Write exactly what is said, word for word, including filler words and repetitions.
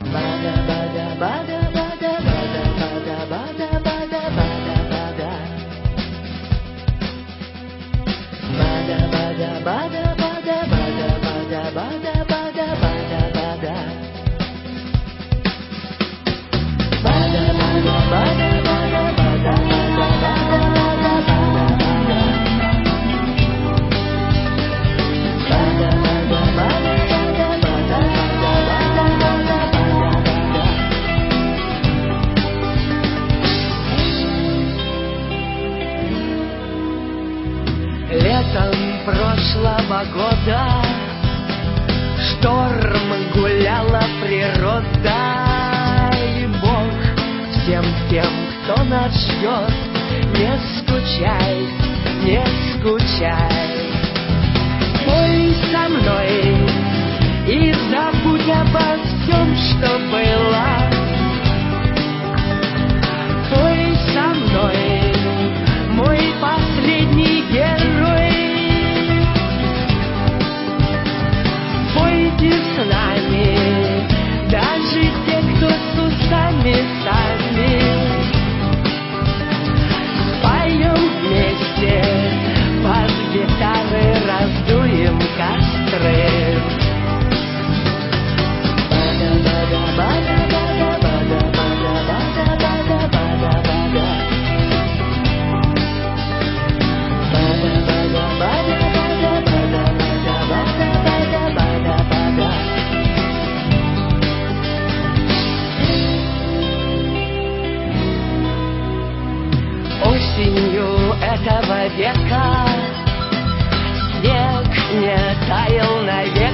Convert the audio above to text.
Бада, бада, бада, бада, бада, бада, бада, бада, бада, бада. Бада, бада, бада, бада, бада, бада, бада, бада, бада, бада. Бада, бада, бада, бада, бада, бада, бада, бада, бада, бада. Бада, бада, бада, бада, бада, бада, бада, бада, бада. Летом прошлого года шторм гуляла природа, и Бог всем тем, кто нас ждет, не скучай, не скучай. Пой со мной и забудь обо всем, что было. Пой со мной, мой последний герой. Пойте с нами, даже те, кто с усами сами. Споем вместе, под гитары раздуем костры. Бада, бада, бада, бада, бада, бада, бада, бада, бада. Бада, бада, бада, бада, бада, бада, бада, бада, бада, бада. Осенью этого века снег не таял навек.